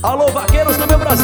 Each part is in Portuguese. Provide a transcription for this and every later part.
Alô, vaqueiros do meu Brasil,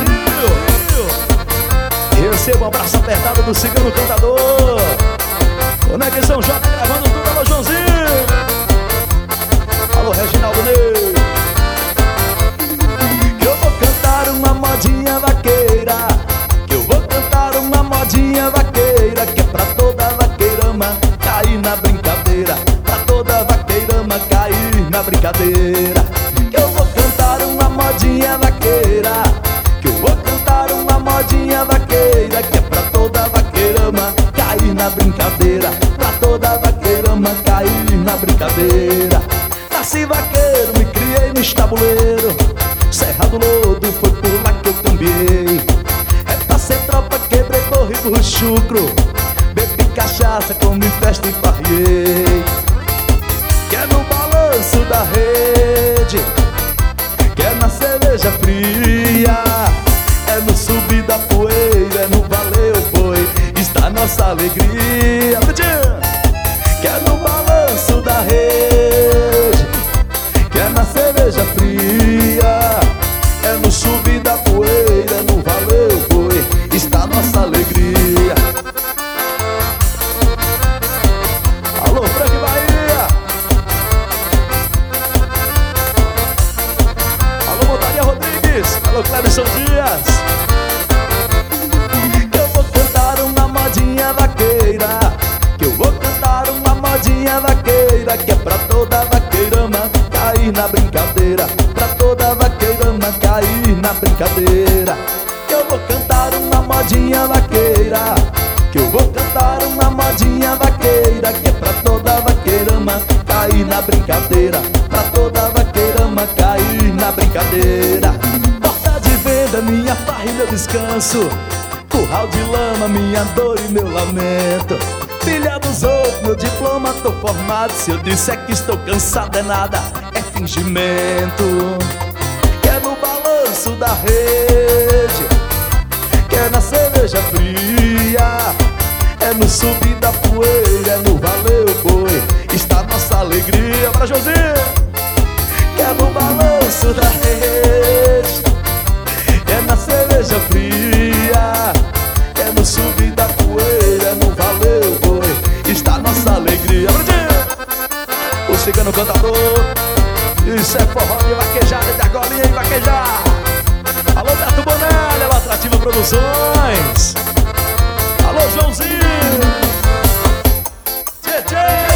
receba um abraço apertado do Cigano Cantador. Conexão J gravando tudo. Alô, Joãozinho. Alô, Reginaldo Ney. Que eu vou cantar uma modinha vaqueira, que eu vou cantar uma modinha vaqueira, que é pra toda vaqueirama cair na brincadeira, pra toda vaqueirama cair na brincadeira. Que eu vou cantar uma modinha vaqueira, que eu vou cantar uma modinha vaqueira, que é pra toda vaqueirama cair na brincadeira, pra toda vaqueirama cair na brincadeira. Nasci vaqueiro, me criei no estabuleiro, Serra do Lodo, foi por lá que eu cambiei. É pra ser tropa, quebrei corrido chucro, bebi cachaça, comi festa e farriei. Que é no balanço da rede, que é na cerveja fria, é no subir da poeira, é no valeu boi, está nossa alegria. Que é no balanço da rede, que é na cerveja fria, é no subir da poeira, é no valeu boi, está nossa alegria. Alô, Frank Bahia. Alô, Montaria Rodrigues. Alô, Clebson Dias. Que eu vou cantar uma modinha vaqueira, que eu vou cantar uma modinha vaqueira, que é pra toda vaqueirama cair na brincadeira, pra toda vaqueirama cair na brincadeira. Que eu vou cantar uma modinha vaqueira, que eu vou cantar uma modinha vaqueira, que é pra toda vaqueirama cair na brincadeira, pra toda vaqueirama cair na brincadeira. Porta de venda, minha farra e meu descanso, curral de lama, minha dor e meu lamento. Filha dos outros, meu diploma, tô formado. Se eu disser que estou cansado é nada, é fingimento. Que é no balanço da rede, que é na cerveja fria, é no subir da poeira, é no valeu boi, está nossa alegria. Para Josinho. Que é no balanço da rede, é na cerveja fria, é no subir da poeira, é no valeu boi, está nossa alegria. O Cigano Cantador, isso é forró de vaquejada, de agorinha e vaquejar. Alô, Beto Bonelli, alô, Atrativa Produções. Alô, Joãozinho. Tchê, tchê.